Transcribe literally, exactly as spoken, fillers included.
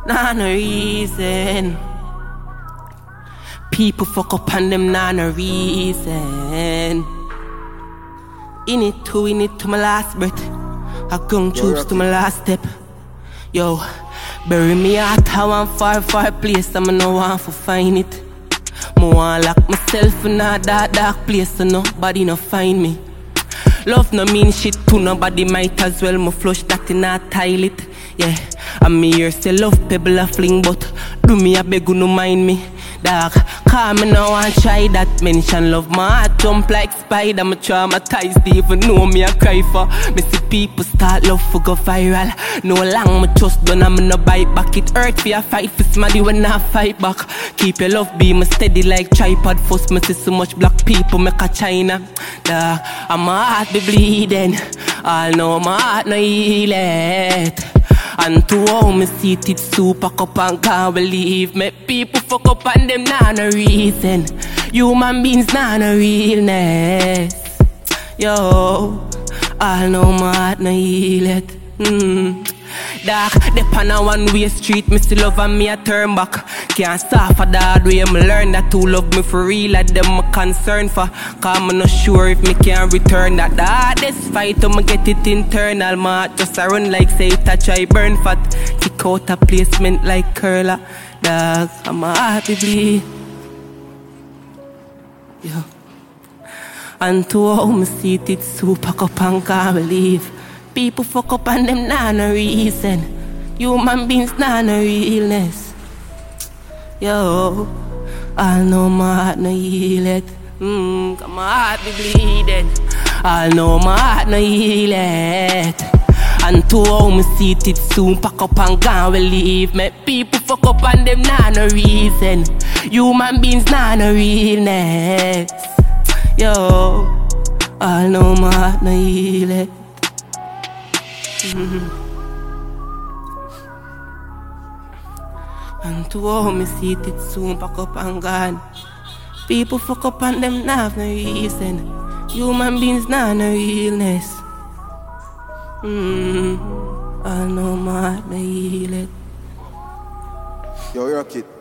nah no reason. People fuck up on them, nah no reason. In it to, in it to my last breath. I gun troops to my last step. Yo, bury me out a one far, far place, I'm no one for find it. I want lock myself in a dark, dark place so nobody no find me. Love no mean shit to nobody, might as well me flush that in a toilet. Yeah, I'm me here say love pebble a fling, but do me a beg you no mind me. Dog, call me now and try that. Mention love, my heart jump like spider. Me traumatized, they even know me a cry for. Me see people start love for go viral. No long me trust done and me no bite back. It hurt for a fight for somebody when I fight back. Keep your love be me steady like tripod. First me see so much black people make a China. Dog, and my heart be bleeding. All know my heart no heal it. And to how me see it, it's super cup and can't believe me. People fuck up on them, nah no reason. Human beings, nah no realness. Yo, all know my heart no heal it. Mm. Dark, dep on a one-way street, me still love and me a turn back. Can't stop for the hard way, me learn that who love me for real, that them me concern for. Cause me not sure if me can return that. The hardest fight, to me get it internal. My heart just a run like say it a try burn fat. Kick out a placement like curler. Dog, and my heart be bleed. Yeah. And to how me see it, it's super cup and can't believe. People fuck up on them, nah no reason. Human beings, nah no realness. Yo, I know my heart no heal it. Mmm, cause my heart be bleeding. I know my heart no heal it. And to how me see it, it soon pack up and gone will leave me. People fuck up on them, nah no reason. Human beings, nah no realness. Yo, I know my heart no heal it. Mm-hmm. And to how me see it, it soon pack up and gone. People fuck up on them, nah no reason. Human beings, nah no realness. Mm-hmm. I know my heart no heal it. Yo, rock it.